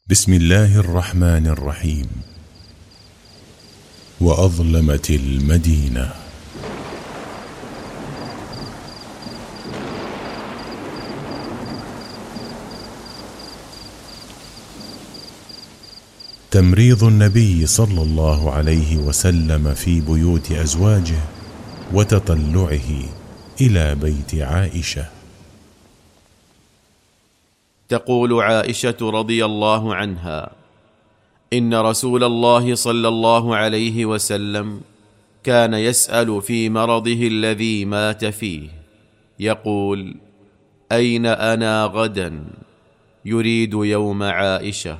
بسم الله الرحمن الرحيم. وأظلمت المدينة. تمريض النبي صلى الله عليه وسلم في بيوت أزواجه وتطلعه إلى بيت عائشة. تقول عائشة رضي الله عنها: إن رسول الله صلى الله عليه وسلم كان يسأل في مرضه الذي مات فيه، يقول: أين أنا غدا؟ يريد يوم عائشة،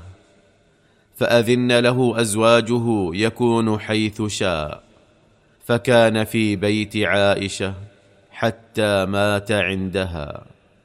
فأذن له أزواجه يكون حيث شاء، فكان في بيت عائشة حتى مات عندها.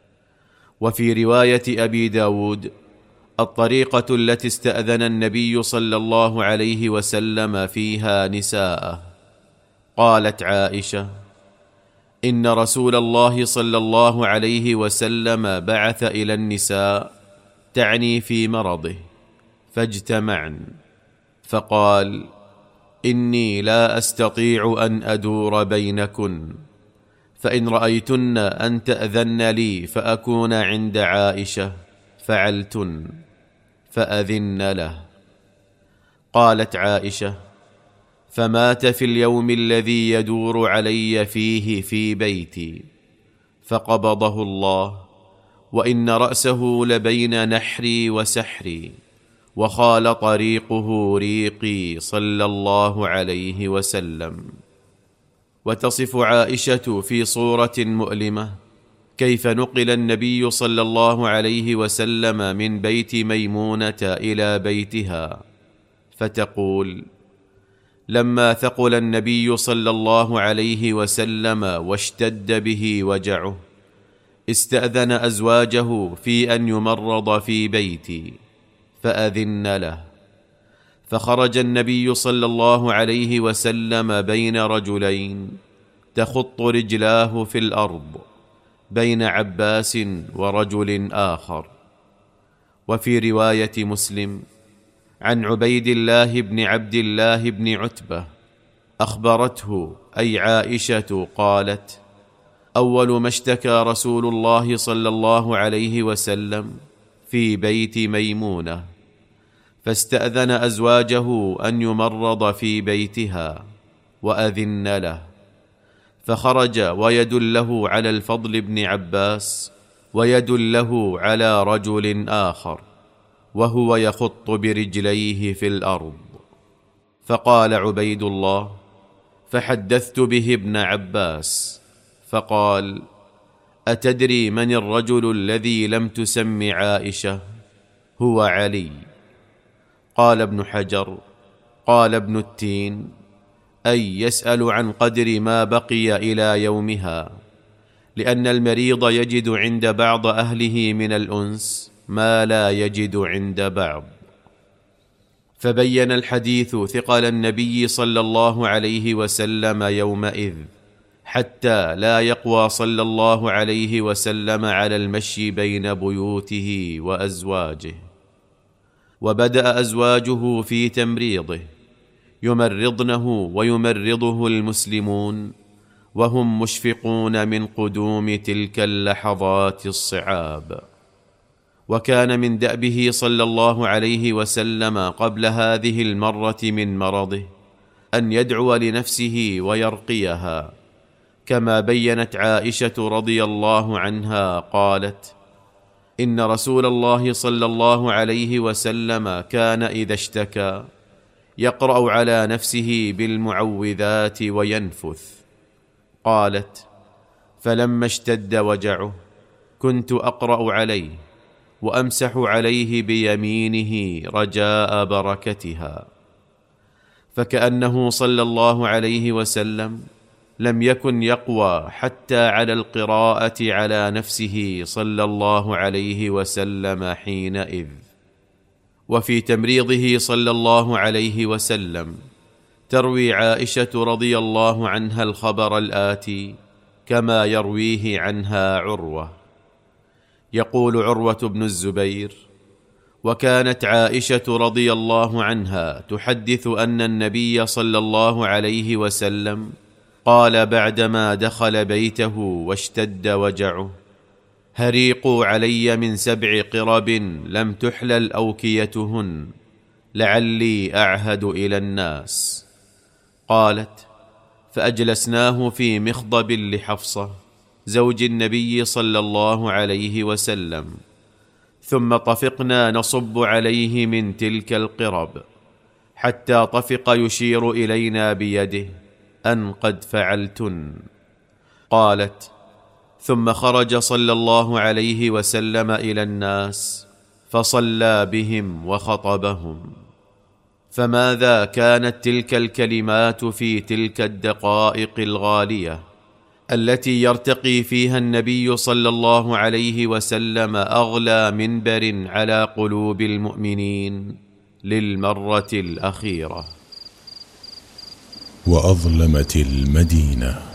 وفي رواية أبي داود: الطريقة التي استأذن النبي صلى الله عليه وسلم فيها نساءه. قالت عائشة: إن رسول الله صلى الله عليه وسلم بعث إلى النساء، تعني في مرضه، فاجتمعن، فقال: إني لا أستطيع أن أدور بينكن، فإن رأيتن أن تأذن لي فأكون عند عائشة فعلتن، فأذن له. قالت عائشة: فمات في اليوم الذي يدور علي فيه في بيتي، فقبضه الله، وإن رأسه لبين نحري وسحري، وخال طريقه ريقي صلى الله عليه وسلم. وتصف عائشة في صورة مؤلمة كيف نقل النبي صلى الله عليه وسلم من بيت ميمونة إلى بيتها، فتقول: لما ثقل النبي صلى الله عليه وسلم واشتد به وجعه، استأذن أزواجه في أن يمرض في بيتي، فأذن له، فخرج النبي صلى الله عليه وسلم بين رجلين تخط رجلاه في الأرض، بين عباس ورجل آخر. وفي رواية مسلم عن عبيد الله بن عبد الله بن عتبة أخبرته أي عائشة قالت: أول ما اشتكى رسول الله صلى الله عليه وسلم في بيت ميمونة، فاستأذن أزواجه أن يمرض في بيتها، وأذن له، فخرج ويد له على الفضل بن عباس، ويد له على رجل آخر، وهو يخط برجليه في الأرض. فقال عبيد الله: فحدثت به ابن عباس، فقال: أتدري من الرجل الذي لم تسم عائشة؟ هو علي. قال ابن حجر: قال ابن التين: أي يسأل عن قدر ما بقي إلى يومها، لأن المريض يجد عند بعض أهله من الأنس ما لا يجد عند بعض. فبين الحديث ثقل النبي صلى الله عليه وسلم يومئذ، حتى لا يقوى صلى الله عليه وسلم على المشي بين بيوته وأزواجه. وبدأ أزواجه في تمريضه، يمرضنه ويمرضه المسلمون، وهم مشفقون من قدوم تلك اللحظات الصعاب. وكان من دأبه صلى الله عليه وسلم قبل هذه المرة من مرضه أن يدعو لنفسه ويرقيها، كما بينت عائشة رضي الله عنها قالت: إن رسول الله صلى الله عليه وسلم كان إذا اشتكى يقرأ على نفسه بالمعوذات وينفث. قالت: فلما اشتد وجعه كنت أقرأ عليه وأمسح عليه بيمينه رجاء بركتها. فكأنه صلى الله عليه وسلم لم يكن يقوى حتى على القراءة على نفسه صلى الله عليه وسلم حينئذ. وفي تمريضه صلى الله عليه وسلم تروي عائشة رضي الله عنها الخبر الآتي كما يرويه عنها عروة. يقول عروة بن الزبير: وكانت عائشة رضي الله عنها تحدث أن النبي صلى الله عليه وسلم قال بعدما دخل بيته واشتد وجعه: هريقوا علي من 7 قرب لم تحلل أوكيتهن لعلي أعهد إلى الناس. قالت: فأجلسناه في مخضب لحفصة زوج النبي صلى الله عليه وسلم، ثم طفقنا نصب عليه من تلك القرب حتى طفق يشير إلينا بيده أن قد فعلتن. قالت: ثم خرج صلى الله عليه وسلم إلى الناس فصلى بهم وخطبهم. فماذا كانت تلك الكلمات في تلك الدقائق الغالية التي يرتقي فيها النبي صلى الله عليه وسلم أغلى منبر على قلوب المؤمنين للمرة الأخيرة. وأظلمت المدينة.